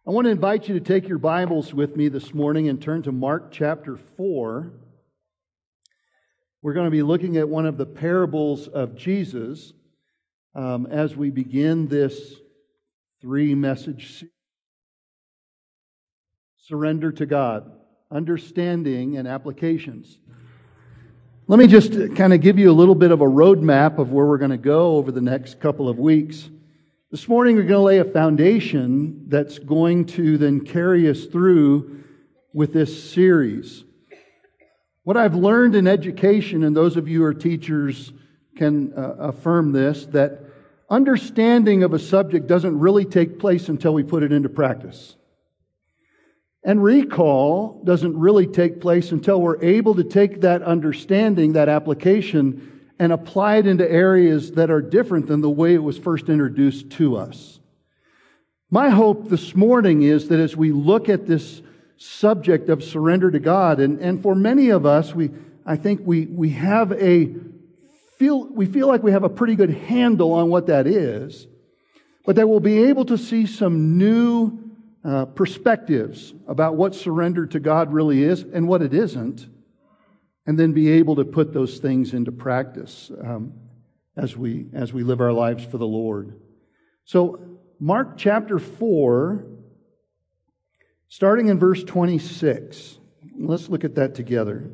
I want to invite you to take your Bibles with me this morning and turn to Mark chapter 4. We're going to be looking at one of the parables of Jesus as we begin this three-message series. Surrender to God, understanding and applications. Let me just kind of give you a little bit of a roadmap of where we're going to go over the next couple of weeks. This morning we're going to lay a foundation that's going to then carry us through with this series. What I've learned in education, and those of you who are teachers can affirm this, that understanding of a subject doesn't really take place until we put it into practice. And recall doesn't really take place until we're able to take that understanding, that application, and apply it into areas that are different than the way it was first introduced to us. My hope this morning is that as we look at this subject of surrender to God, and for many of us, I think we feel like we have a pretty good handle on what that is, but that we'll be able to see some new perspectives about what surrender to God really is and what it isn't, and then be able to put those things into practice as we live our lives for the Lord. So, Mark chapter 4, starting in verse 26. Let's look at that together.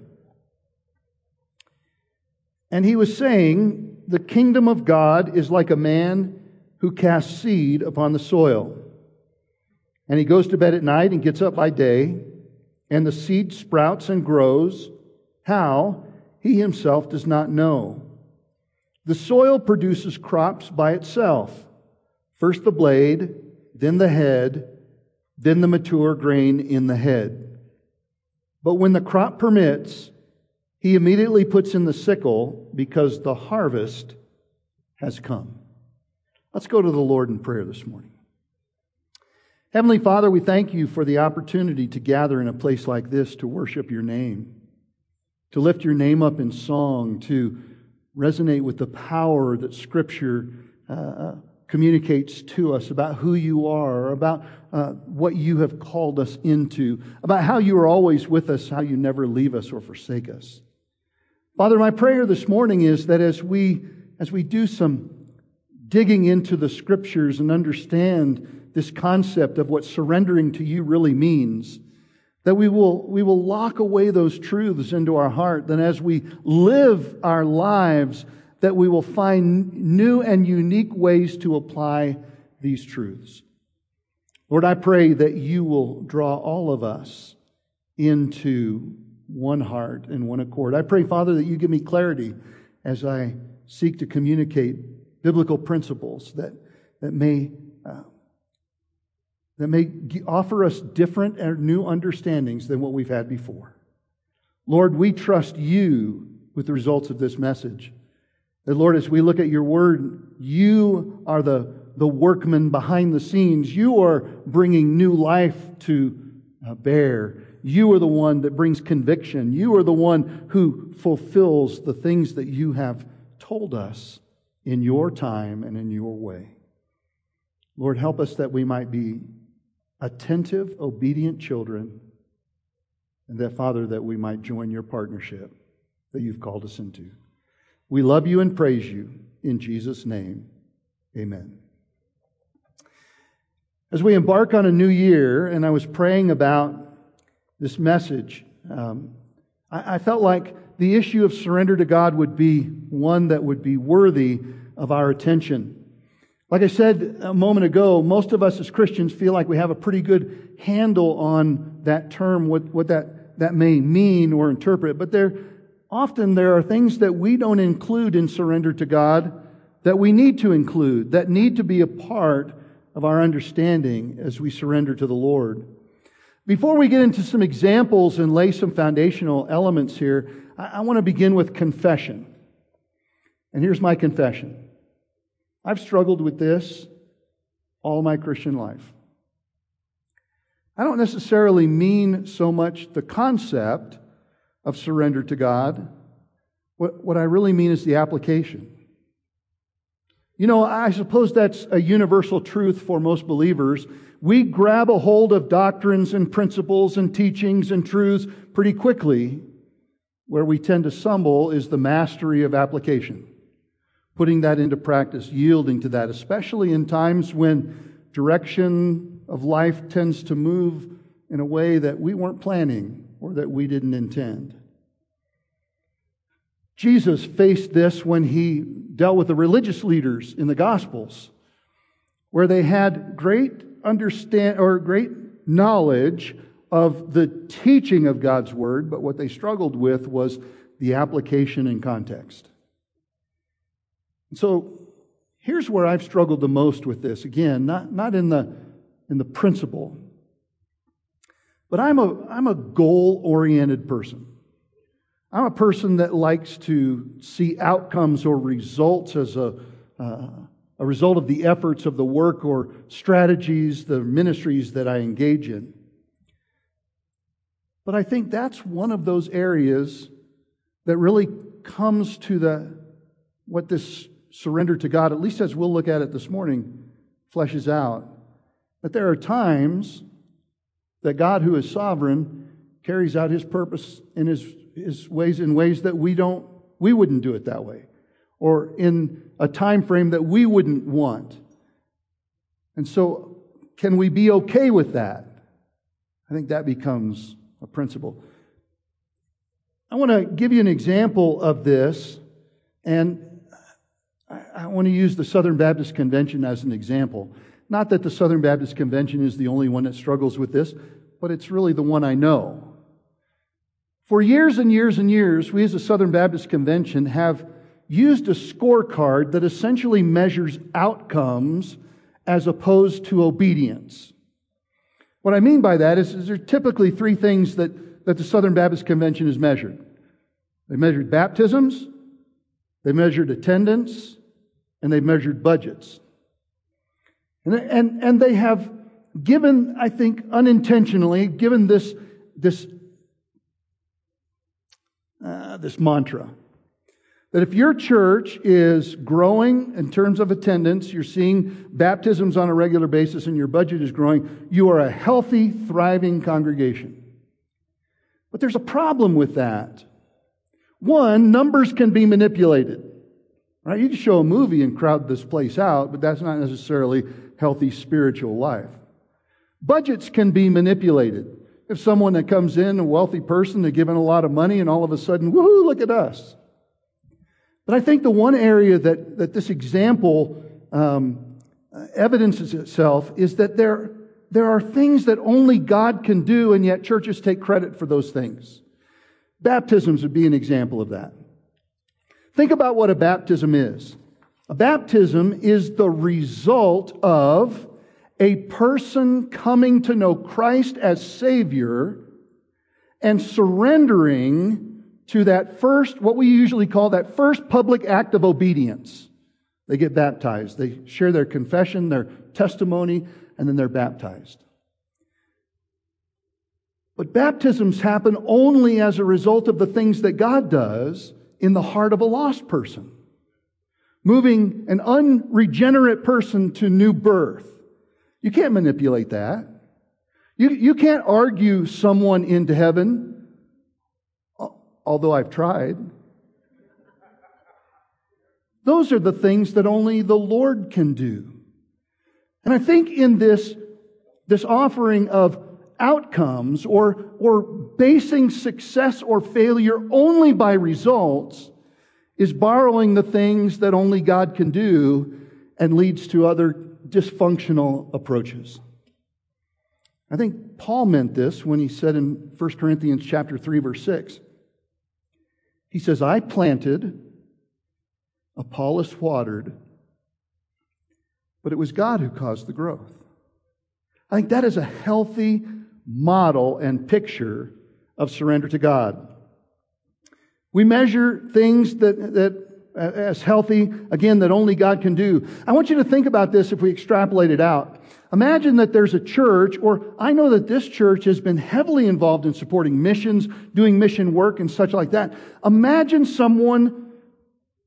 And he was saying, "The kingdom of God is like a man who casts seed upon the soil. And he goes to bed at night and gets up by day, and the seed sprouts and grows. How? He himself does not know. The soil produces crops by itself. First the blade, then the head, then the mature grain in the head. But when the crop permits, he immediately puts in the sickle because the harvest has come." Let's go to the Lord in prayer this morning. Heavenly Father, we thank you for the opportunity to gather in a place like this to worship your name, to lift your name up in song, to resonate with the power that Scripture communicates to us about who you are, about what you have called us into, about how you are always with us, how you never leave us or forsake us. Father, my prayer this morning is that as we do some digging into the Scriptures and understand this concept of what surrendering to you really means, that we will lock away those truths into our heart. Then as we live our lives, that we will find new and unique ways to apply these truths. Lord, I pray that you will draw all of us into one heart and one accord. I pray, Father, that you give me clarity as I seek to communicate biblical principles that may offer us different and new understandings than what we've had before. Lord, we trust you with the results of this message. That, Lord, as we look at your word, you are the workman behind the scenes. You are bringing new life to bear. You are the one that brings conviction. You are the one who fulfills the things that you have told us in your time and in your way. Lord, help us that we might be attentive, obedient children, and that, Father, that we might join your partnership that you've called us into. We love you and praise you. In Jesus' name, amen. As we embark on a new year, and I was praying about this message, I felt like the issue of surrender to God would be one that would be worthy of our attention. Like I said a moment ago, most of us as Christians feel like we have a pretty good handle on that term, what that may mean or interpret. But there are things that we don't include in surrender to God that we need to include, that need to be a part of our understanding as we surrender to the Lord. Before we get into some examples and lay some foundational elements here, I want to begin with confession. And here's my confession. I've struggled with this all my Christian life. I don't necessarily mean so much the concept of surrender to God. What I really mean is the application. You know, I suppose that's a universal truth for most believers. We grab a hold of doctrines and principles and teachings and truths pretty quickly. Where we tend to stumble is the mastery of application. Putting that into practice, yielding to that, especially in times when direction of life tends to move in a way that we weren't planning or that we didn't intend. Jesus faced this when He dealt with the religious leaders in the Gospels, where they had great knowledge of the teaching of God's Word, but what they struggled with was the application and context. So here's where I've struggled the most with this. Again, not in the principle, but I'm a goal-oriented person. I'm a person that likes to see outcomes or results as a result of the efforts of the work or strategies, the ministries that I engage in. But I think that's one of those areas that really comes to what this surrender to God, at least as we'll look at it this morning, fleshes out. That there are times that God, who is sovereign, carries out His purpose in His ways in ways that we wouldn't do it that way, or in a time frame that we wouldn't want. And so, can we be okay with that? I think that becomes a principle. I want to give you an example of this, and I want to use the Southern Baptist Convention as an example. Not that the Southern Baptist Convention is the only one that struggles with this, but it's really the one I know. For years and years and years, we as a Southern Baptist Convention have used a scorecard that essentially measures outcomes as opposed to obedience. What I mean by that is there are typically three things that the Southern Baptist Convention has measured. They measured baptisms, they measured attendance, and they measured budgets. And they have given, I think, unintentionally, given this mantra that if your church is growing in terms of attendance, you're seeing baptisms on a regular basis, and your budget is growing, you are a healthy, thriving congregation. But there's a problem with that. One, numbers can be manipulated. Right? You can show a movie and crowd this place out, but that's not necessarily healthy spiritual life. Budgets can be manipulated. If someone that comes in, a wealthy person, they're given a lot of money, and all of a sudden, woohoo, look at us. But I think the one area that this example evidences itself is that there are things that only God can do, and yet churches take credit for those things. Baptisms would be an example of that. Think about what a baptism is. A baptism is the result of a person coming to know Christ as Savior and surrendering to that first, what we usually call that first public act of obedience. They get baptized. They share their confession, their testimony, and then they're baptized. But baptisms happen only as a result of the things that God does in the heart of a lost person, moving an unregenerate person to new birth. You can't manipulate that. You can't argue someone into heaven, although I've tried. Those are the things that only the Lord can do. And I think in this offering of outcomes or basing success or failure only by results is borrowing the things that only God can do and leads to other dysfunctional approaches. I think Paul meant this when he said in 1 Corinthians chapter 3, verse 6. He says, I planted, Apollos watered, but it was God who caused the growth. I think that is a healthy model and picture of surrender to God. We measure things that as healthy, again, that only God can do. I want you to think about this if we extrapolate it out. Imagine that there's a church, or I know that this church has been heavily involved in supporting missions, doing mission work and such like that. Imagine someone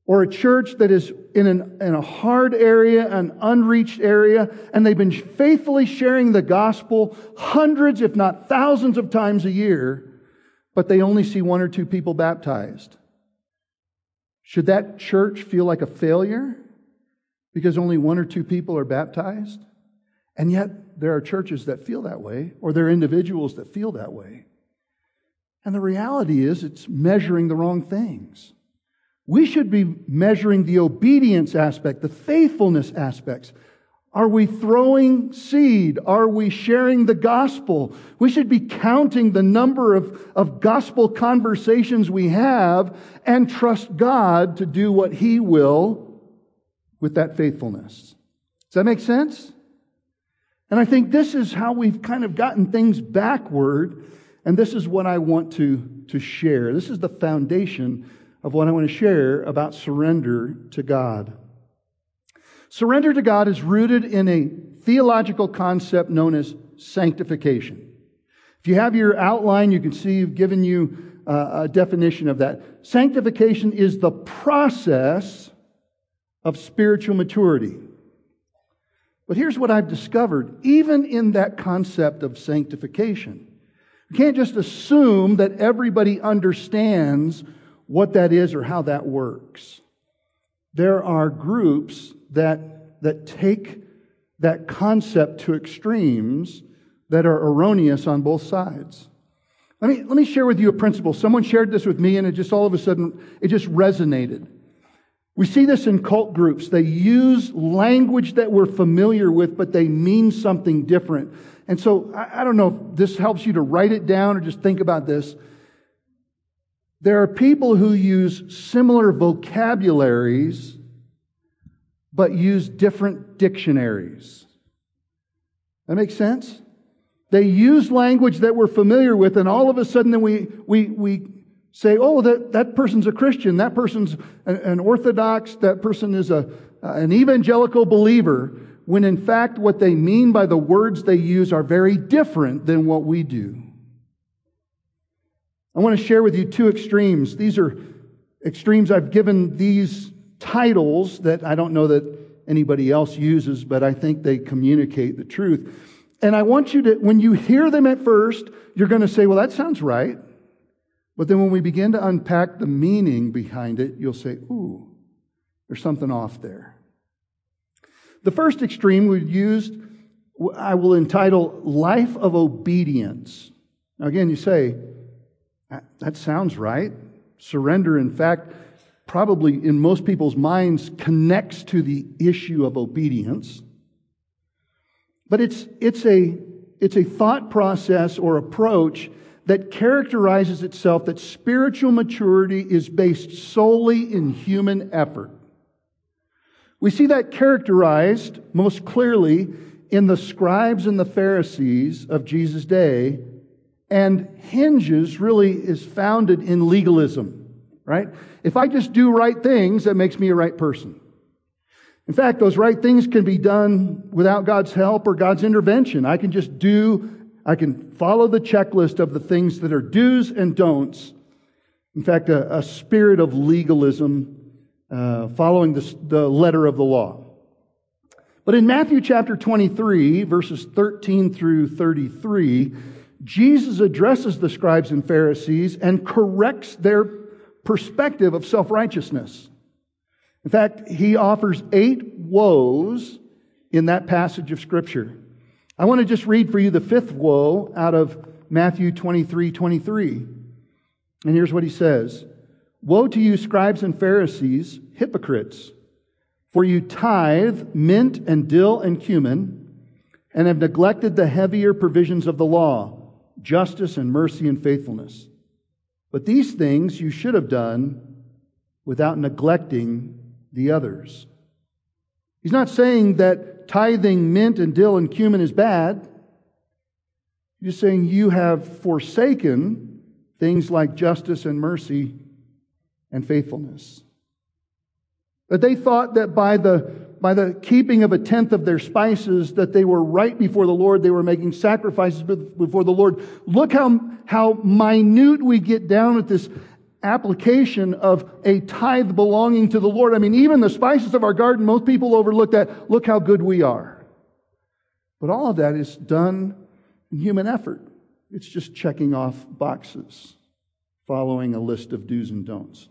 or a church that is in a hard area, an unreached area, and they've been faithfully sharing the gospel hundreds, if not thousands of times a year, but they only see one or two people baptized. Should that church feel like a failure because only one or two people are baptized? And yet there are churches that feel that way, or there are individuals that feel that way. And the reality is it's measuring the wrong things. We should be measuring the obedience aspect, the faithfulness aspects. Are we throwing seed? Are we sharing the gospel? We should be counting the number of gospel conversations we have and trust God to do what He will with that faithfulness. Does that make sense? And I think this is how we've kind of gotten things backward, and this is what I want to share. This is the foundation of what I want to share about surrender to God. Surrender to God is rooted in a theological concept known as sanctification. If you have your outline, you can see I've given you a definition of that. Sanctification is the process of spiritual maturity. But here's what I've discovered, even in that concept of sanctification. You can't just assume that everybody understands what that is or how that works. There are groups that take that concept to extremes that are erroneous on both sides. Let me share with you a principle. Someone shared this with me, and it just all of a sudden, it just resonated. We see this in cult groups. They use language that we're familiar with, but they mean something different. And so, I don't know if this helps you to write it down or just think about this. There are people who use similar vocabularies, but use different dictionaries. That makes sense? They use language that we're familiar with, and all of a sudden then we say, oh, that person's a Christian, that person's an Orthodox, that person is an evangelical believer, when in fact what they mean by the words they use are very different than what we do. I want to share with you two extremes. These are extremes. I've given these titles that I don't know that anybody else uses, but I think they communicate the truth. And I want you to, when you hear them at first, you're going to say, well, that sounds right. But then when we begin to unpack the meaning behind it, you'll say, ooh, there's something off there. The first extreme we've used, I will entitle Life of Obedience. Now again, you say, that sounds right. Surrender, in fact, probably in most people's minds connects to the issue of obedience. But it's a thought process or approach that characterizes itself that spiritual maturity is based solely in human effort. We see that characterized most clearly in the scribes and the Pharisees of Jesus' day, and is founded in legalism, right? If I just do right things, that makes me a right person. In fact, those right things can be done without God's help or God's intervention. I can follow the checklist of the things that are do's and don'ts. In fact, a spirit of legalism following the letter of the law. But in Matthew chapter 23, verses 13 through 33, Jesus addresses the scribes and Pharisees and corrects their perspective of self-righteousness. In fact, He offers 8 woes in that passage of Scripture. I want to just read for you the 5th woe out of Matthew 23:23. And here's what He says. Woe to you, scribes and Pharisees, hypocrites! For you tithe mint and dill and cumin, and have neglected the heavier provisions of the law, justice and mercy and faithfulness. But these things you should have done without neglecting the others. He's not saying that tithing mint and dill and cumin is bad. He's saying you have forsaken things like justice and mercy and faithfulness. That they thought that by the keeping of 1/10 of their spices, that they were right before the Lord. They were making sacrifices before the Lord. Look how minute we get down with this. application of a tithe belonging to the Lord. I mean, even the spices of our garden, most people overlook that. Look how good we are. But all of that is done in human effort. It's just checking off boxes, following a list of do's and don'ts.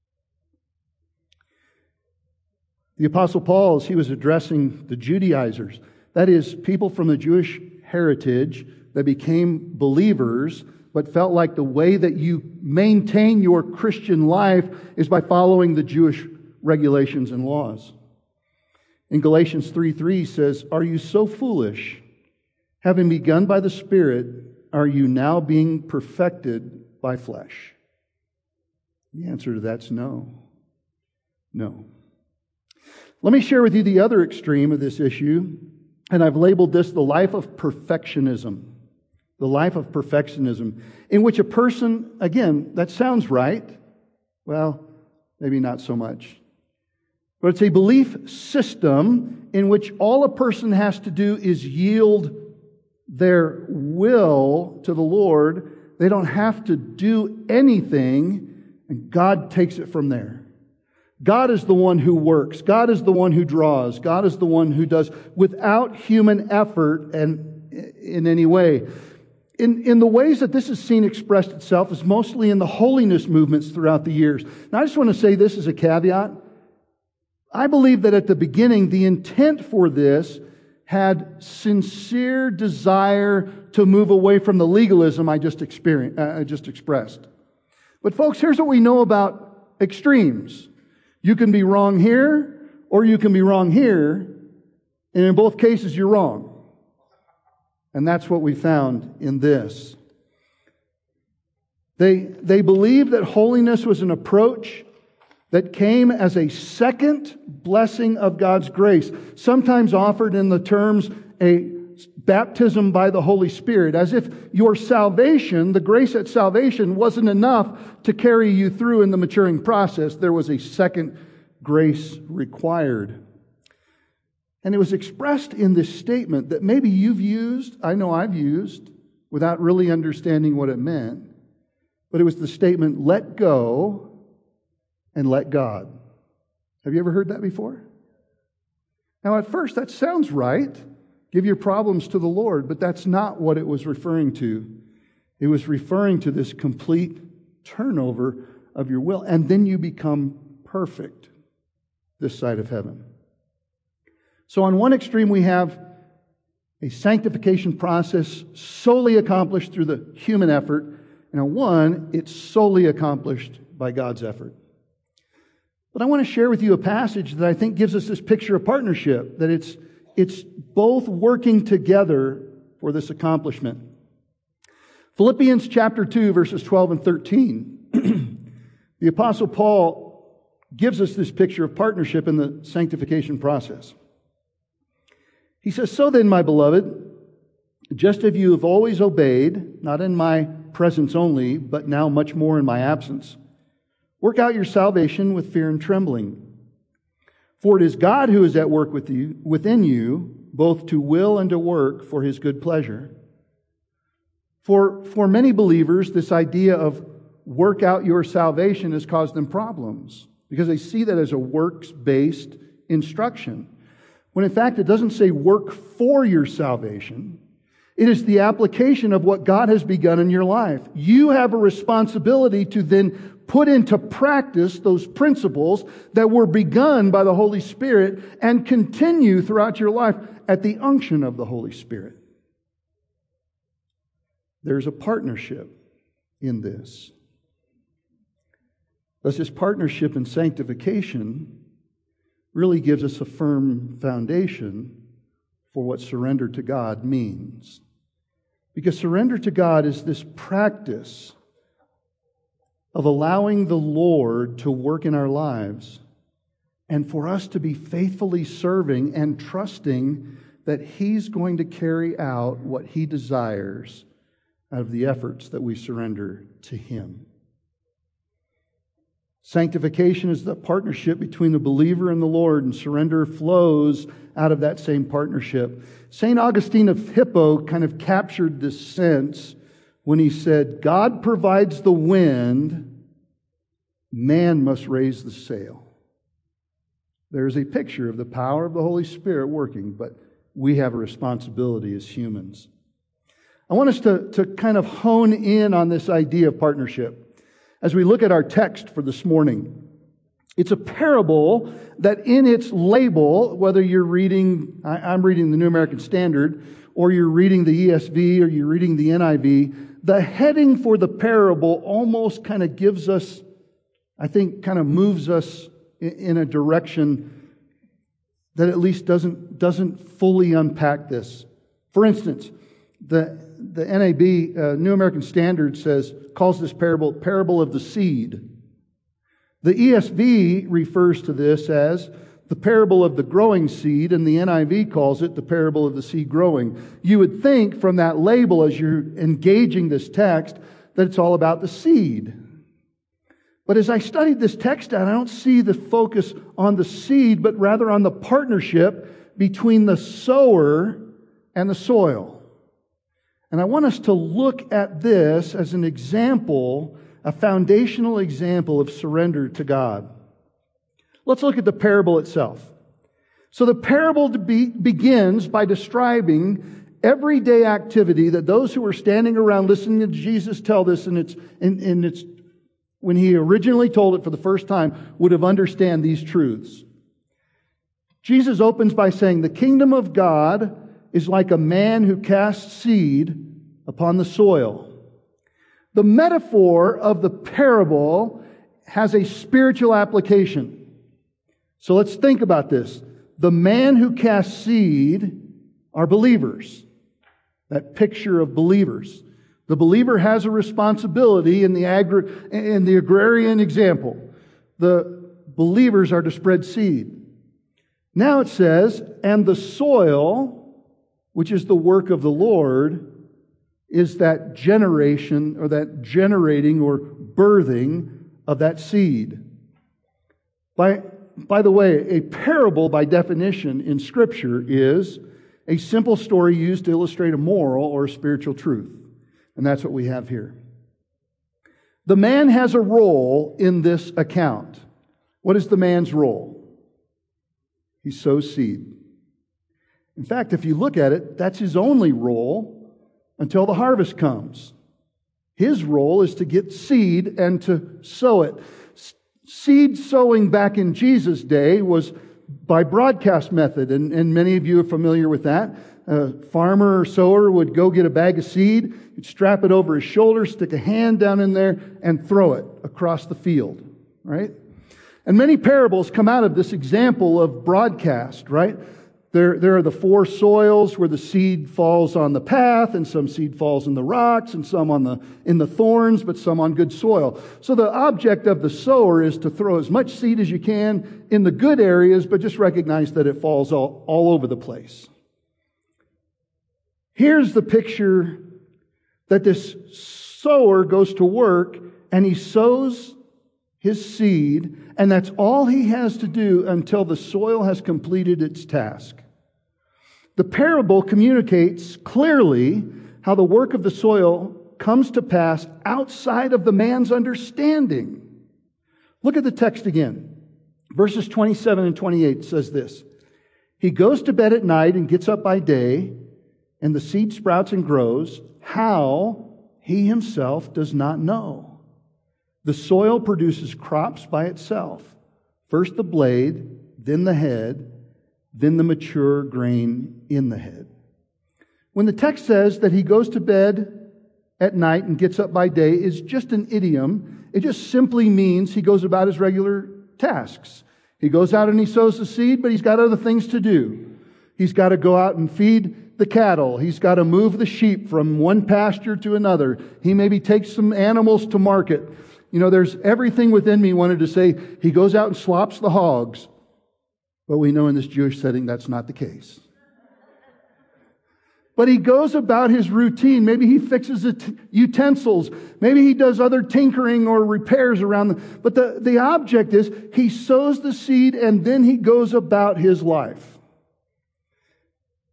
The Apostle Paul, as he was addressing the Judaizers, that is, people from the Jewish heritage that became believers, but felt like the way that you maintain your Christian life is by following the Jewish regulations and laws. In Galatians 3:3 says, "Are you so foolish? Having begun by the Spirit, are you now being perfected by flesh?" The answer to that's no. No. Let me share with you the other extreme of this issue, and I've labeled this the life of perfectionism. The life of perfectionism, in which a person, again, that sounds right. Well, maybe not so much. But it's a belief system in which all a person has to do is yield their will to the Lord. They don't have to do anything, and God takes it from there. God is the one who works. God is the one who draws. God is the one who does without human effort and in any way. In the ways that this is seen expressed itself is mostly in the holiness movements throughout the years. Now, I just want to say this as a caveat. I believe that at the beginning, the intent for this had sincere desire to move away from the legalism I just expressed. But folks, here's what we know about extremes. You can be wrong here, or you can be wrong here, and in both cases you're wrong. And that's what we found in this. They believed that holiness was an approach that came as a second blessing of God's grace, sometimes offered in the terms a baptism by the Holy Spirit, as if your salvation, the grace at salvation, wasn't enough to carry you through in the maturing process. There was a second grace required. And it was expressed in this statement that maybe you've used, I know I've used, without really understanding what it meant. But it was the statement, let go and let God. Have you ever heard that before? Now, at first, that sounds right. Give your problems to the Lord, but that's not what it was referring to. It was referring to this complete turnover of your will, and then you become perfect this side of heaven. So on one extreme, we have a sanctification process solely accomplished through the human effort, and on one, it's solely accomplished by God's effort. But I want to share with you a passage that I think gives us this picture of partnership, that it's both working together for this accomplishment. Philippians chapter 2, verses 12 and 13. The Apostle Paul gives us this picture of partnership in the sanctification process. He says, "So then, my beloved, just as you have always obeyed, not in my presence only, but now much more in my absence, work out your salvation with fear and trembling. For it is God who is at work within you, both to will and to work for His good pleasure." For many believers, this idea of work out your salvation has caused them problems because they see that as a works-based instruction. When in fact it doesn't say work for your salvation. It is the application of what God has begun in your life. You have a responsibility to then put into practice those principles that were begun by the Holy Spirit and continue throughout your life at the unction of the Holy Spirit. There's a partnership in this. Thus, this partnership in sanctification really gives us a firm foundation for what surrender to God means. Because surrender to God is this practice of allowing the Lord to work in our lives and for us to be faithfully serving and trusting that He's going to carry out what He desires out of the efforts that we surrender to Him. Sanctification is the partnership between the believer and the Lord, and surrender flows out of that same partnership. St. Augustine of Hippo kind of captured this sense when he said, God provides the wind, man must raise the sail. There's a picture of the power of the Holy Spirit working, but we have a responsibility as humans. I want us to kind of hone in on this idea of partnership as we look at our text for this morning. It's a parable that in its label, whether you're reading, I'm reading the New American Standard, or you're reading the ESV, or you're reading the NIV, the heading for the parable almost kind of gives us, I think, kind of moves us in a direction that at least doesn't fully unpack this. For instance, the NAB, New American Standard, calls this parable of the seed. The ESV refers to this as the parable of the growing seed, and the NIV calls it the parable of the seed growing. You would think from that label, as you're engaging this text, that it's all about the seed. But as I studied this text out, I don't see the focus on the seed, but rather on the partnership between the sower and the soil. And I want us to look at this as an example, a foundational example of surrender to God. Let's look at the parable itself. So the parable begins by describing everyday activity that those who were standing around listening to Jesus tell this, and it's when he originally told it for the first time, would have understand these truths. Jesus opens by saying, the kingdom of God is like a man who casts seed upon the soil. The metaphor of the parable has a spiritual application. So let's think about this. The man who casts seed are believers. That picture of believers. The believer has a responsibility in the agrarian example. The believers are to spread seed. Now it says, and the soil, which is the work of the Lord, is that generation or that generating or birthing of that seed. By the way, a parable by definition in Scripture is a simple story used to illustrate a moral or a spiritual truth. And that's what we have here. The man has a role in this account. What is the man's role? He sows seed. In fact, if you look at it, that's his only role until the harvest comes. His role is to get seed and to sow it. Seed sowing back in Jesus' day was by broadcast method, and many of you are familiar with that. A farmer or sower would go get a bag of seed, he'd strap it over his shoulder, stick a hand down in there, and throw it across the field, right? And many parables come out of this example of broadcast, right? There are the four soils where the seed falls on the path, and some seed falls in the rocks, and some in the thorns, but some on good soil. So the object of the sower is to throw as much seed as you can in the good areas, but just recognize that it falls all over the place. Here's the picture that this sower goes to work and he sows his seed, and that's all he has to do until the soil has completed its task. The parable communicates clearly how the work of the soil comes to pass outside of the man's understanding. Look at the text again. Verses 27 and 28 says this. He goes to bed at night and gets up by day, and the seed sprouts and grows. How? He himself does not know. The soil produces crops by itself. First the blade, then the head, then the mature grain in the head. When the text says that he goes to bed at night and gets up by day, is just an idiom. It just simply means he goes about his regular tasks. He goes out and he sows the seed, but he's got other things to do. He's got to go out and feed the cattle. He's got to move the sheep from one pasture to another. He maybe takes some animals to market. You know, there's everything within me wanted to say he goes out and slops the hogs. But we know in this Jewish setting that's not the case. But he goes about his routine. Maybe he fixes utensils. Maybe he does other tinkering or repairs around them. But the object is he sows the seed and then he goes about his life.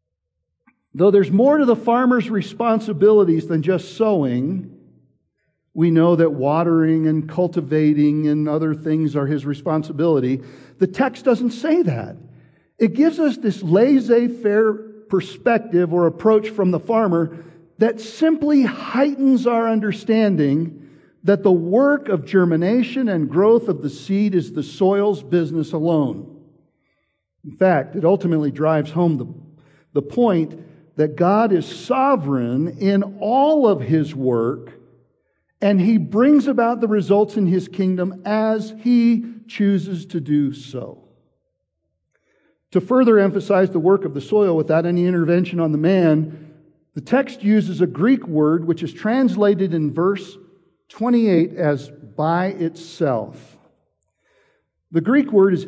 Though there's more to the farmer's responsibilities than just sowing, We know that watering and cultivating and other things are his responsibility. The text doesn't say that. It gives us this laissez-faire perspective or approach from the farmer that simply heightens our understanding that the work of germination and growth of the seed is the soil's business alone. In fact, it ultimately drives home the point that God is sovereign in all of his work, and he brings about the results in his kingdom as he chooses to do so. To further emphasize the work of the soil without any intervention on the man, the text uses a Greek word which is translated in verse 28 as by itself. The Greek word is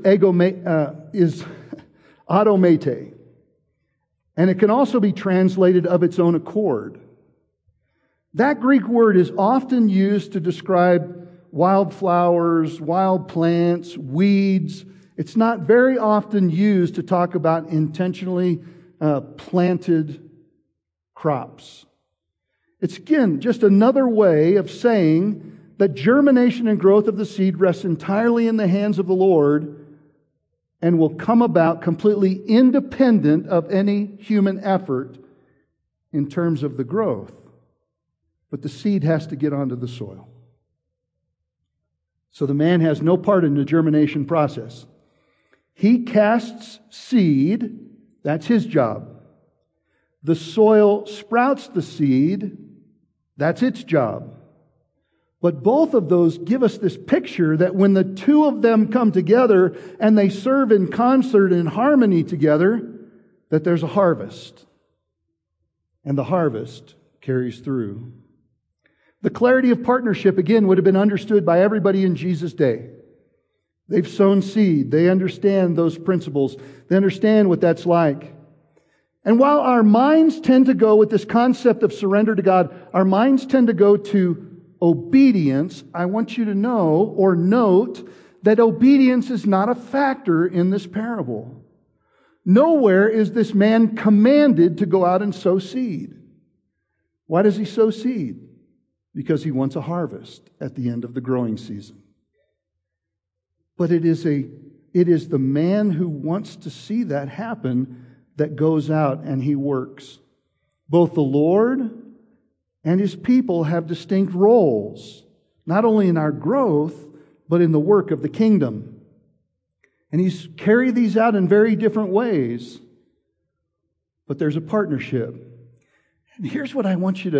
automate, and it can also be translated of its own accord. That Greek word is often used to describe wildflowers, wild plants, weeds. It's not very often used to talk about intentionally planted crops. It's, again, just another way of saying that germination and growth of the seed rests entirely in the hands of the Lord and will come about completely independent of any human effort in terms of the growth. But the seed has to get onto the soil. So the man has no part in the germination process. He casts seed, that's his job. The soil sprouts the seed, that's its job. But both of those give us this picture that when the two of them come together and they serve in concert and harmony together, that there's a harvest. And the harvest carries through. The clarity of partnership, again, would have been understood by everybody in Jesus' day. They've sown seed. They understand those principles. They understand what that's like. And while our minds tend to go with this concept of surrender to God, our minds tend to go to obedience. I want you to know or note that obedience is not a factor in this parable. Nowhere is this man commanded to go out and sow seed. Why does he sow seed? Because he wants a harvest at the end of the growing season. But it is the man who wants to see that happen that goes out and he works. Both the Lord and his people have distinct roles, not only in our growth, but in the work of the kingdom. And he's carried these out in very different ways. But there's a partnership. And here's what I want you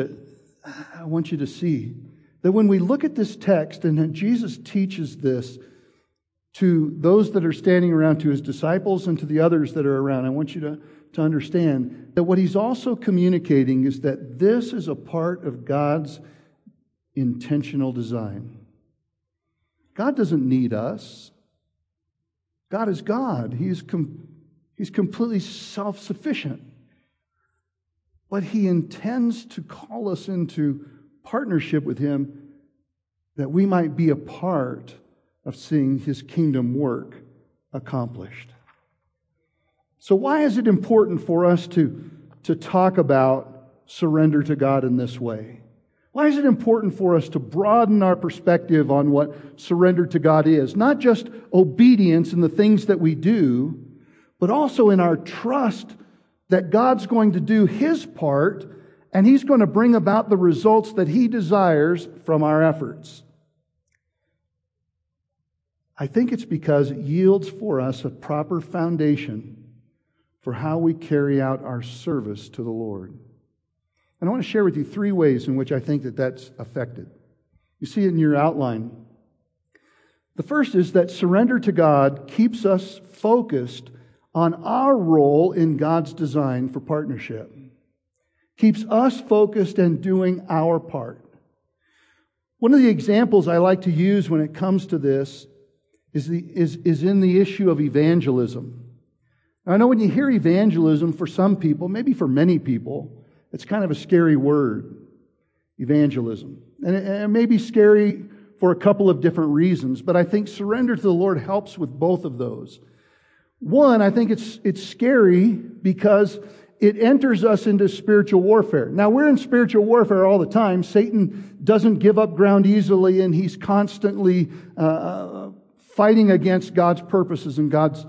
to see. That when we look at this text and then Jesus teaches this to those that are standing around, to his disciples and to the others that are around, I want you to understand that what he's also communicating is that this is a part of God's intentional design. God doesn't need us. God is God. He's completely self-sufficient. But he intends to call us into partnership with him that we might be a part of seeing his kingdom work accomplished. So why is it important for us to talk about surrender to God in this way? Why is it important for us to broaden our perspective on what surrender to God is? Not just obedience in the things that we do, but also in our trust that God's going to do his part and he's going to bring about the results that he desires from our efforts. I think it's because it yields for us a proper foundation for how we carry out our service to the Lord. And I want to share with you 3 ways in which I think that that's affected. You see it in your outline. The first is that surrender to God keeps us focused on our role in God's design for partnership. Keeps us focused and doing our part. One of the examples I like to use when it comes to this is in the issue of evangelism. Now, I know when you hear evangelism, for some people, maybe for many people, it's kind of a scary word, evangelism. And it may be scary for a couple of different reasons, but I think surrender to the Lord helps with both of those. One, I think it's scary because it enters us into spiritual warfare. Now, we're in spiritual warfare all the time. Satan doesn't give up ground easily, and he's constantly fighting against God's purposes and God's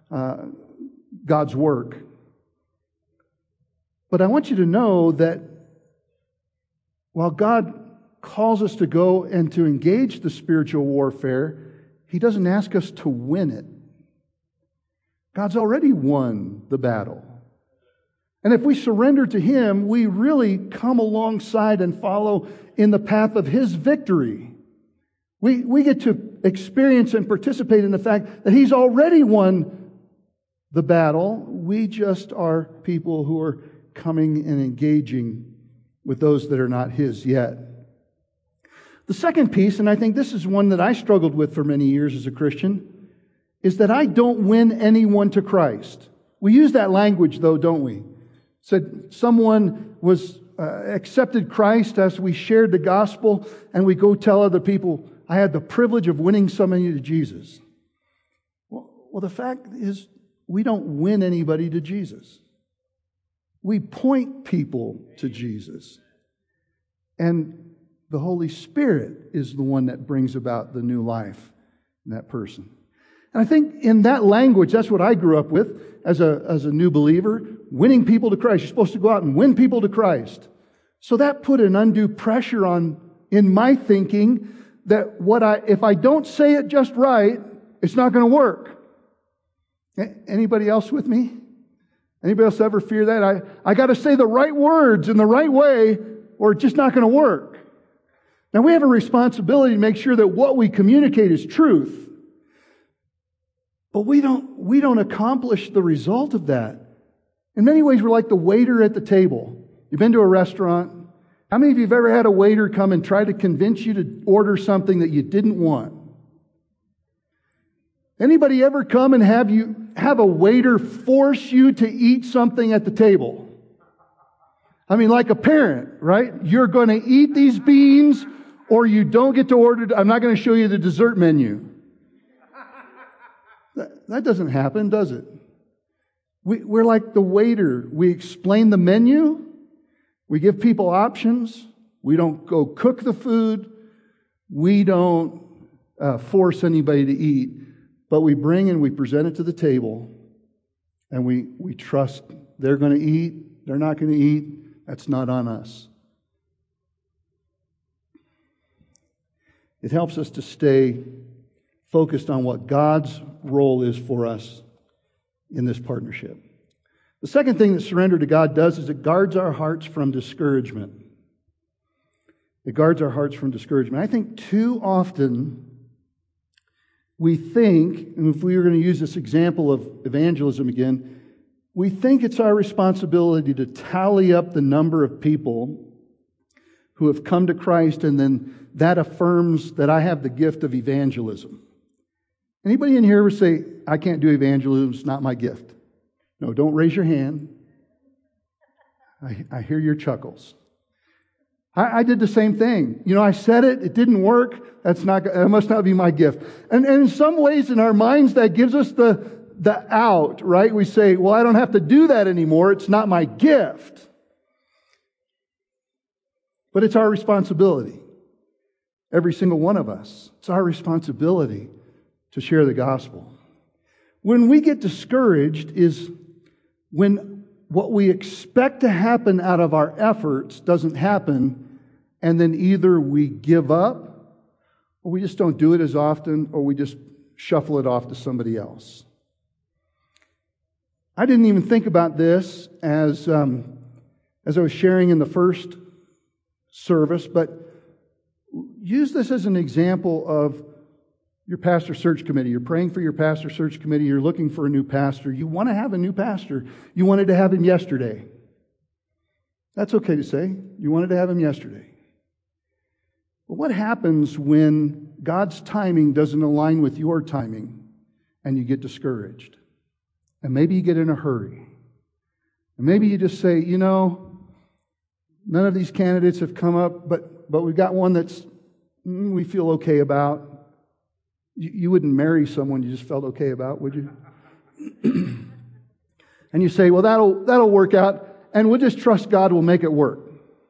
work. But I want you to know that while God calls us to go and to engage the spiritual warfare, He doesn't ask us to win it. God's already won the battle. And if we surrender to Him, we really come alongside and follow in the path of His victory. We get to experience and participate in the fact that He's already won the battle. We just are people who are coming and engaging with those that are not His yet. The second piece, and I think this is one that I struggled with for many years as a Christian, is that I don't win anyone to Christ. We use that language though, don't we? Said someone was accepted Christ as we shared the gospel, and we go tell other people, I had the privilege of winning somebody to Jesus. Well, the fact is, we don't win anybody to Jesus. We point people to Jesus. And the Holy Spirit is the one that brings about the new life in that person. And I think in that language, that's what I grew up with as a new believer, winning people to Christ. You're supposed to go out and win people to Christ. So that put an undue pressure in my thinking that if I don't say it just right, it's not going to work. Anybody else with me? Anybody else ever fear that? I got to say the right words in the right way, or it's just not going to work. Now we have a responsibility to make sure that what we communicate is truth. But we don't accomplish the result of that. In many ways, we're like the waiter at the table. You've been to a restaurant. How many of you have ever had a waiter come and try to convince you to order something that you didn't want? Anybody ever come and have a waiter force you to eat something at the table? I mean, like a parent, right? You're going to eat these beans or you don't get to order. I'm not going to show you the dessert menu. That doesn't happen, does it? We're like the waiter. We explain the menu. We give people options. We don't go cook the food. We don't force anybody to eat. But we bring and we present it to the table. And we trust they're going to eat. They're not going to eat. That's not on us. It helps us to stay focused on what God's role is for us in this partnership. The second thing that surrender to God does is it guards our hearts from discouragement. It guards our hearts from discouragement. I think too often we think, and if we were going to use this example of evangelism again, we think it's our responsibility to tally up the number of people who have come to Christ, and then that affirms that I have the gift of evangelism. Anybody in here ever say, I can't do evangelism, it's not my gift? No, don't raise your hand. I hear your chuckles. I did the same thing. I said it didn't work. That must not be my gift. And in some ways, in our minds, that gives us the out, right? We say, well, I don't have to do that anymore. It's not my gift. But it's our responsibility. Every single one of us. It's our responsibility to share the gospel. When we get discouraged is when what we expect to happen out of our efforts doesn't happen, and then either we give up, or we just don't do it as often, or we just shuffle it off to somebody else. I didn't even think about this as I was sharing in the first service, but use this as an example of your pastor search committee. You're praying for your pastor search committee. You're looking for a new pastor. You want to have a new pastor. You wanted to have him yesterday. That's okay to say. You wanted to have him yesterday. But what happens when God's timing doesn't align with your timing and you get discouraged? And maybe you get in a hurry. And maybe you just say, none of these candidates have come up, but we've got one that's we feel okay about. You wouldn't marry someone you just felt okay about, would you? And you say, well, that'll work out, and we'll just trust God will make it work.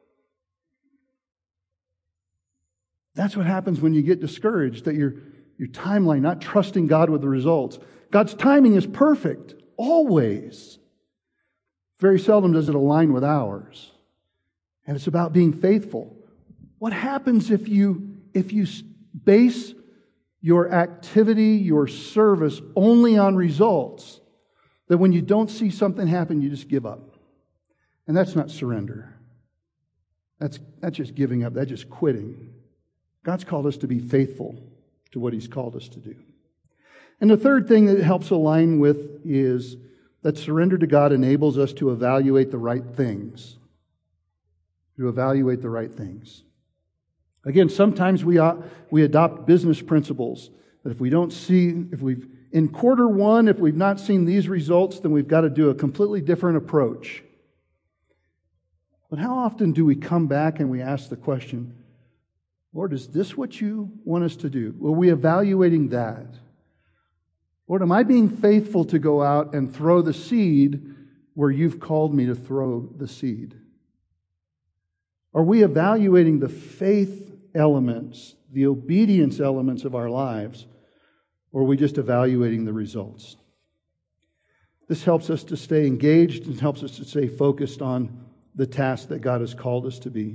That's what happens when you get discouraged, that your timeline, not trusting God with the results. God's timing is perfect, always. Very seldom does it align with ours. And it's about being faithful. What happens if you base your activity, your service, only on results? That when you don't see something happen, you just give up. And that's not surrender. That's just giving up. That's just quitting. God's called us to be faithful to what He's called us to do. And the third thing that it helps align with is that surrender to God enables us to evaluate the right things. To evaluate the right things. Again, sometimes we adopt business principles that if we've in quarter one, if we've not seen these results, then we've got to do a completely different approach. But how often do we come back and we ask the question, Lord, is this what you want us to do? Are we evaluating that? Lord, am I being faithful to go out and throw the seed where you've called me to throw the seed? Are we evaluating the faith elements, the obedience elements of our lives, or are we just evaluating the results? This helps us to stay engaged and helps us to stay focused on the task that God has called us to be.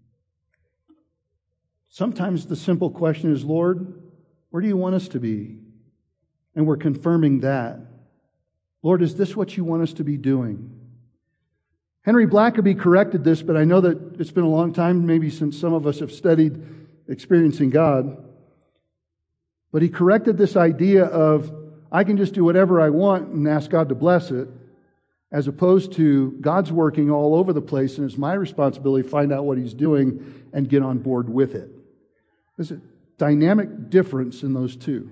Sometimes the simple question is, Lord, where do you want us to be? And we're confirming that. Lord, is this what you want us to be doing? Henry Blackaby corrected this, but I know that it's been a long time, maybe since some of us have studied experiencing God. But he corrected this idea of, I can just do whatever I want and ask God to bless it, as opposed to God's working all over the place and it's my responsibility to find out what He's doing and get on board with it. There's a dynamic difference in those two.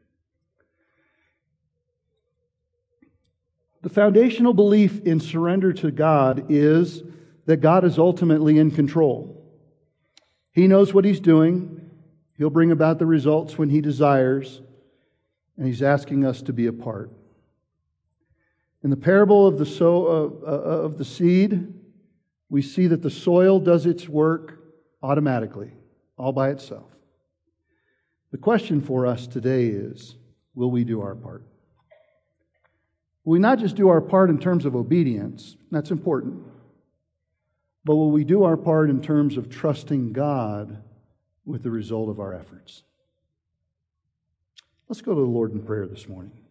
The foundational belief in surrender to God is that God is ultimately in control. He knows what He's doing. He'll bring about the results when He desires, and He's asking us to be a part. In the parable of the seed, we see that the soil does its work automatically, all by itself. The question for us today is, will we do our part? Will we not just do our part in terms of obedience? That's important. But will we do our part in terms of trusting God with the result of our efforts? Let's go to the Lord in prayer this morning.